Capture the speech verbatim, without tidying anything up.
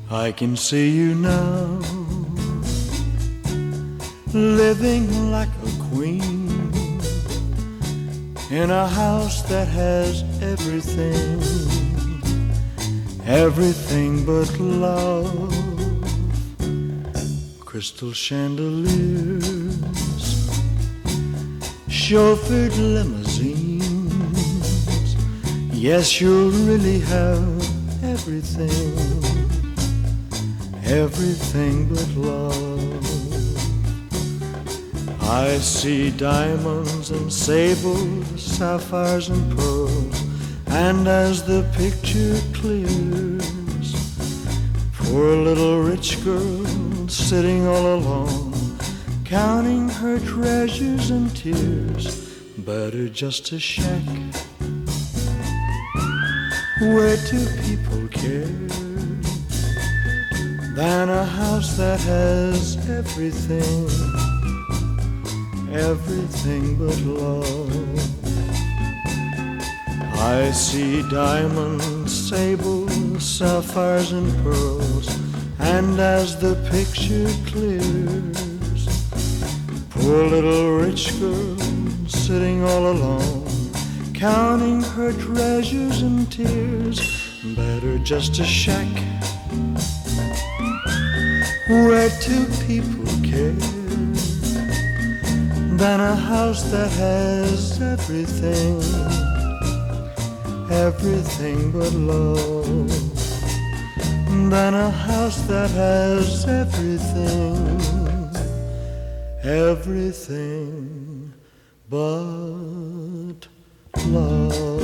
I can see you now, living like a queen in a house that has everything, everything but love. Crystal chandeliers, chauffeured limousines. Yes, you'll really have everything, everything but love. I see diamonds and sables, sapphires and pearls, and as the picture clears, poor little rich girl sitting all alone, counting her treasures and tears. Better just a shack where two people care than a house that has everything, everything but love. I see diamonds, sables, sapphires and pearls, and as the picture clears, poor little rich girl sitting all alone, counting her treasures and tears. Better just a shack where two people care than a house that has everything, everything but love. Than a house that has everything, everything but love.